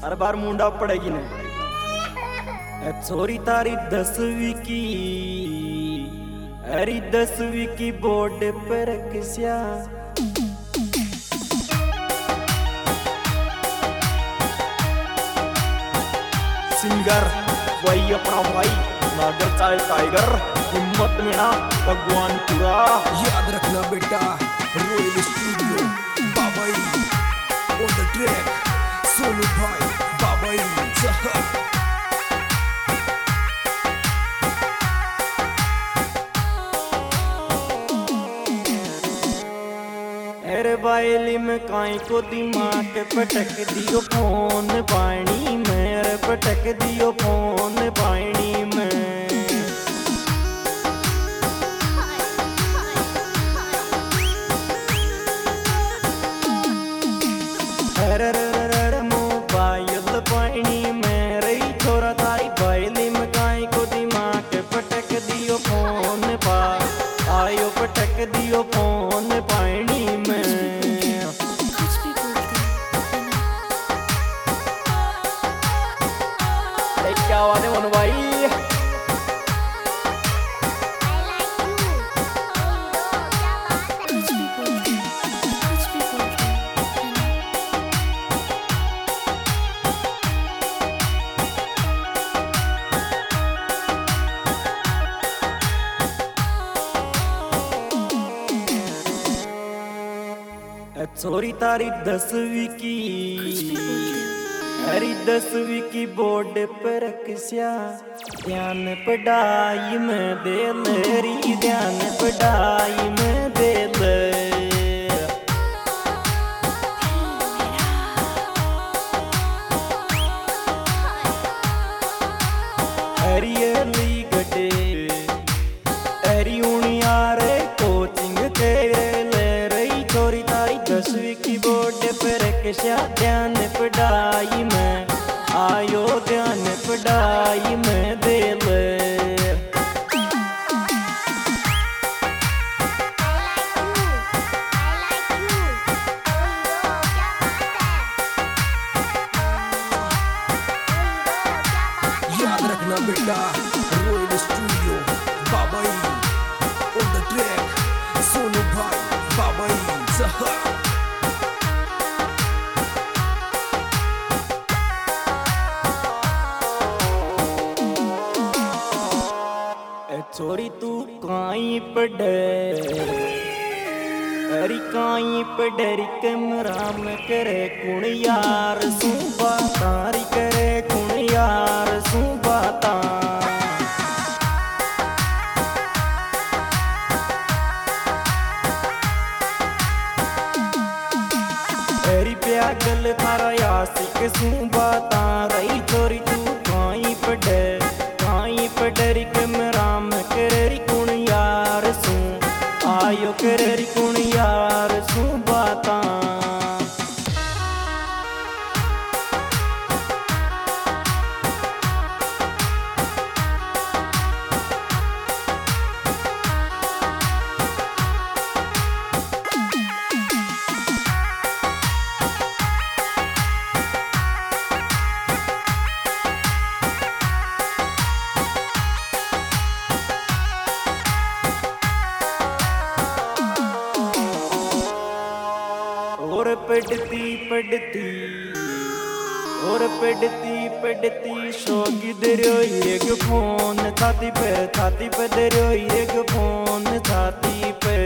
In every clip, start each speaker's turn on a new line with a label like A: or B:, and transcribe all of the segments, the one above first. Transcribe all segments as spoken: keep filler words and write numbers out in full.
A: हर बार मुंडा पड़ेगी ने छोरी तारी दसवीं की अरे दसवीं की बोर्ड पर किस्या सिंगर वही अपना भाई नागर चाहे टाइगर हिम्मत में ना भगवान पूरा
B: याद रखना बेटा Royal Studio Babai on the track Sonu भाई बाबाई
A: अरे बायली में काई को दिमाग पटक दियो फोन पानी में अरे पटक दियो फोन पानी में अरे अरे मोबाइल पानी में रही छोरा तारी बायली में काई को दिमाग पटक दियो फोन पा आयो पटक दियो फोन पानी में क्या बात है मनु भाई छोरी तारी दसवीं की अरे दसवीं की बोर्ड पर किस्या ध्यान पढ़ाई में दे मेरी ध्यान पढ़ाई में दे ले अरियली गटे अरी उनिया रे कोचिंग के ले रही छोरी तारी दसवीं की बोर्ड पर किस्या ध्यान पढ़ाई में आयो ध्यान पढ़ाई में दे ले
B: याद रखना बेटा Royal Studio Babai on the track Sonu भाई बाबाई जहा
A: छोरी तू काई पढ़े अरे काई पढ़री कमरा में करे कुण यार सू बातारी करे कुण यार सू बाता अरे प्यागल थारा यासिक सू बाता रही छोरी तू काई पढ़े काई पढ़री कमरा में करे कुण यार सू आयो करे कुण यार सू बाता और पढ़ती पढ़ती और पढ़ती पढ़ती शोगी दरियो एक फोन छाती पे छाती पे दरियो एक फोन छाती पे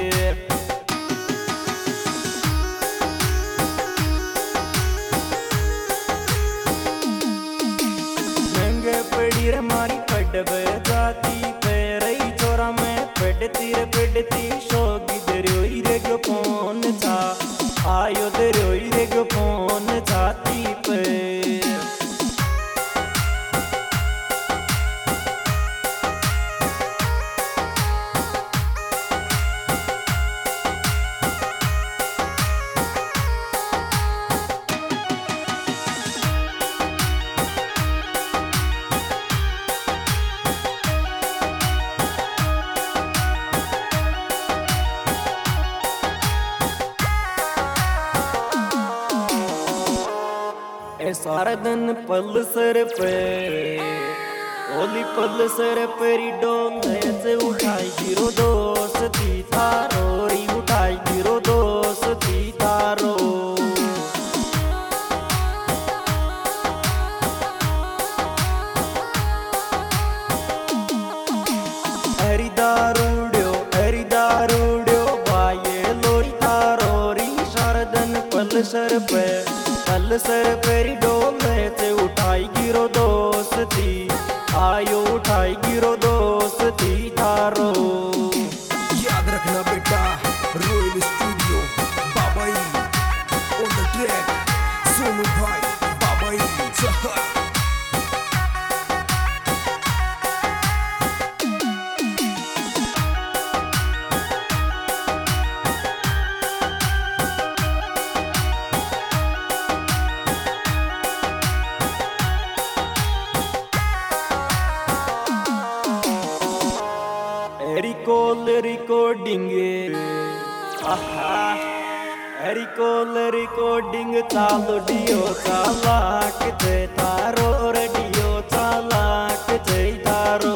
A: महंगे पड़ी रे मारी पढ़वे जाती पे रही छोरा में पढ़ती रे पढ़ती शोगी दरियो एक फोन था आयो दरियो एक फोन छाती पे ए सारा दिन पल्सर पे ओली पल्सर पेरी डोले से उठाई गिरो दोस्ती थारो री उठाई गिरो दोस्ती थारो एरी दारूड्यो एरी दारूड्यो बाये लोरी थारो री सारा दिन पल्सर पे पल्सर पेरी डोले से उठाई गिरो दोस्ती आयो उठाई गिरो दोस्ती थारो।
B: याद रखना बेटा, Royal Studio Babai on the track, Sonu भाई बाबाई जहा।
A: रिकॉल रिकॉर्डिंग आहा रिकॉल रिकॉर्डिंग चालू डियो चालाक थे तारो रेडियो चालाक थे तारो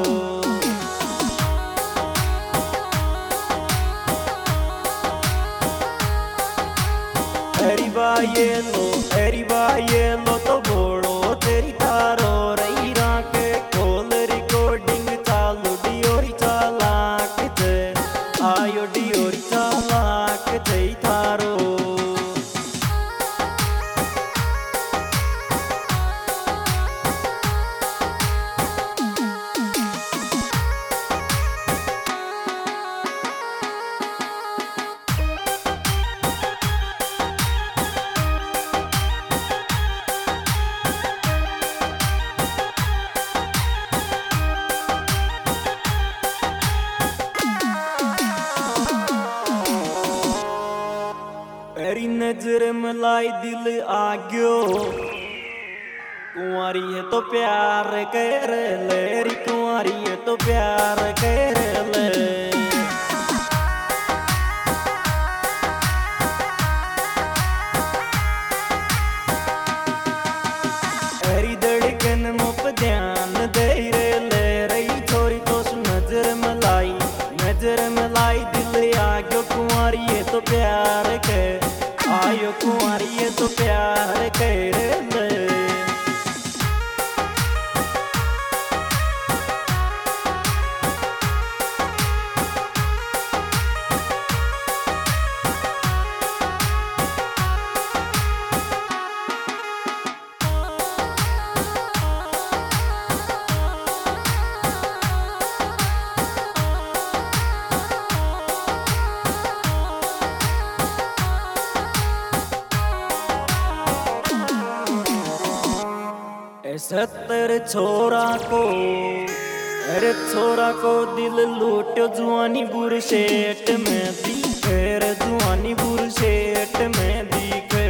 A: एरी बाये लो एरी बाये लो तो बोलो तेरी तारो रही राके कॉल रिकॉर्डिंग चालू डियो आयो डियोरी चालाक थे थारो। तेरी नजर मलाई दिल आ गयो कुंवारी है तो प्यार कर ले री कुंवारी है तो प्यार कर ले तेरी धड़कन मुप ध्यान दे रे ले रही छोरी तो नजर मलाई नजर मलाई दिल आ गयो कुंवारी है तो प्यार कर आयो कुंवारी है तो प्यार कर ले। सत्तर छोरा को अरे छोरा को दिल लूटो जुआनी बुरशेट में दिखे रे जुआनी बुरशेट में दिखे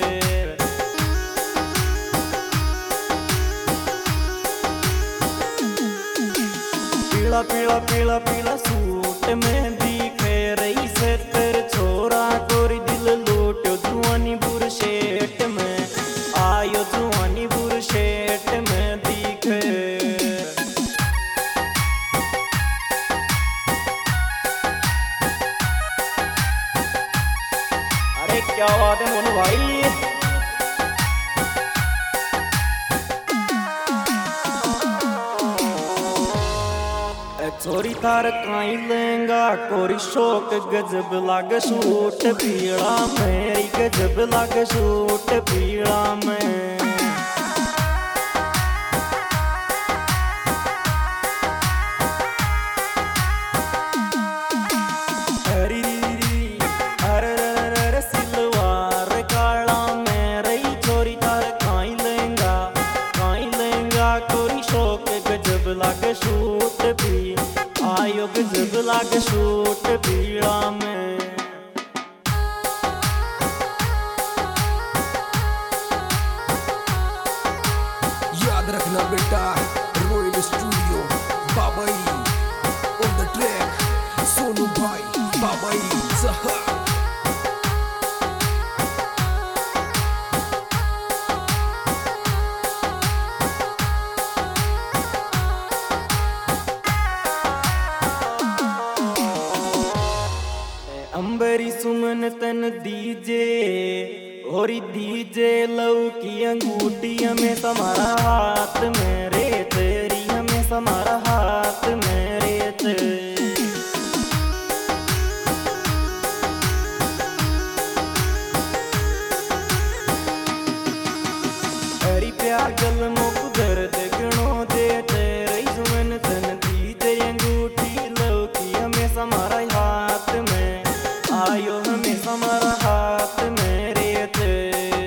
A: पीला पीला पीला पीला सूट में दिखे रही सत्तर छोरा को दिल लूटो जुआनी बुरशेट में आयो जुआनी बुरशेट में दिखे। अरे क्या बात है मोनू भाई, छोरी थार काई लेंगा कोरी शोक गजब लाग सूट पीड़ा मेरी गजब लाग सूट पीड़ा में हरी अरे अरे सिलवार काला मेरी छोरी थार काई लेंगा काई लेंगा कोरी शोक गजब लाग सूट पी आयो गजब लाग सूट पीड़ा में।
B: याद रखना बेटा, Royal Studio Babai on the track, Sonu भाई बाबाई जहा।
A: सुमन तन दीजे और दीजे लव की अंगूठी हमें समारा हाथ मेरे तेरी हमें समारा हाथ मेरे तेरी प्यार गल मुक दर्द गणो दे तेरे सुमन तन दीजे अंगूठी लव की हमें समारा हाथ में आयो हमें समारा हाथ मेरे तेरे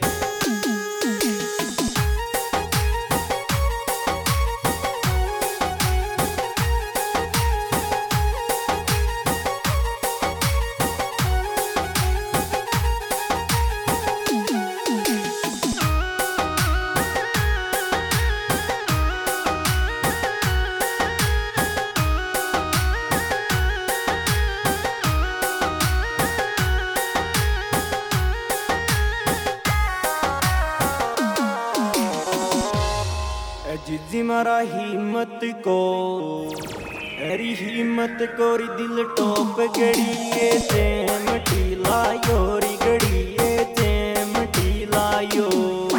A: जिजी मारा हिम्मत को अरी हिम्मत कोरी दिल टॉप गड़िए चैम टीला योरी गड़िए चैम टीला यो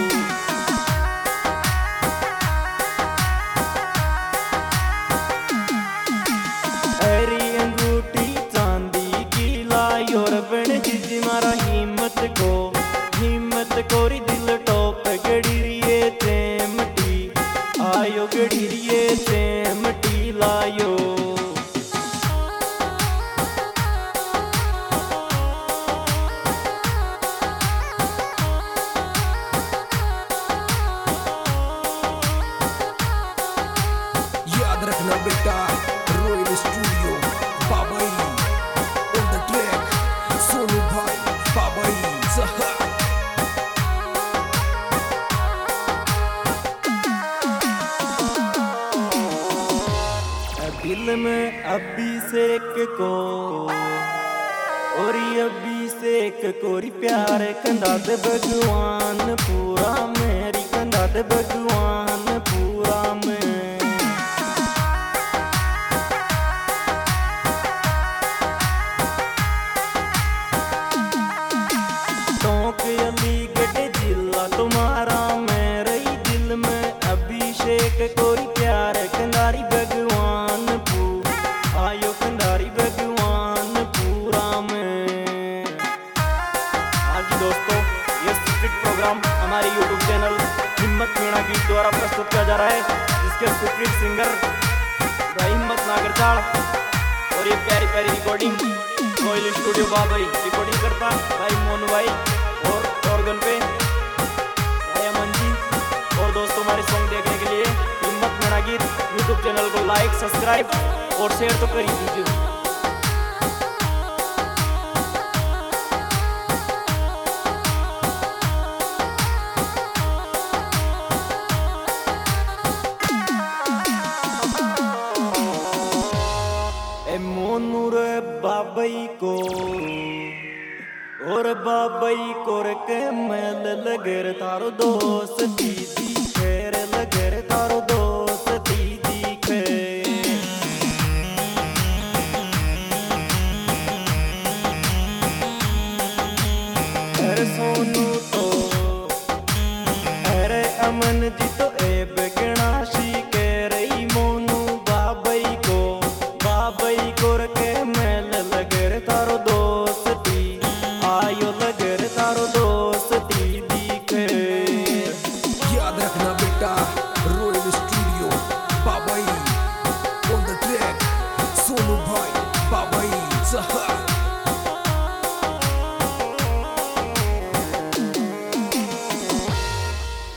A: अरी अंगूठी चांदी की लायो रबण जिजी मारा हिम्मत को हिम्मत कोरी दिल टॉप गड़िए चैम आयो गड़िए चैम टीलायो
B: याद रखना बेटा Royal Studio Babai on the track Sonu भाई बाबाई सहा
A: दिल में अभिषेक को और अभिषेक कोरी प्यार कंधा दे भगवान पूरा मेरी कंधा दे भगवान पूरा में टोंक अलीगढ़ जिला तुम्हारा मेरे दिल में अभिषेक कोरी प्यार कंधारी भगवान आयो कंधारी भगवान पूरा में। हाँ जी दोस्तों, ये स्क्रिप्ट प्रोग्राम हमारे यूट्यूब चैनल हिम्मत मीणा गीत द्वारा प्रस्तुत किया जा रहा है, जिसके स्क्रिप्ट सिंगर भाई हिम्मत नागरचाल और ये प्यारी प्यारी recording Royal Studio Babai recording करता भाई मोनू भाई और ऑर्गन पे भाई अमन जी। और दोस्तों, हमारे सॉन्ग देखने के लिए हिम्मत मीणा गीत यूट्यूब चैनल को लाइक सब्सक्राइब और शेयर तो कर ही दीजिए। ए मोनू रे बाबाई को और बाबाई को रे के मेल लगे तारो दोस्त दीदी खेर लगे तारो दोस्त दीदी खेर सोनू तो अरे अमन जी तो ए बेगनाशी के रही मोनू बाबाई को बाबाई को रखे मेल लगे तारो दोस्ती आयो लगे तारो दोस्ती दिखे।
B: याद रखना बेटा Royal Studio Babai on the track Sonu भाई बाबाई सहा।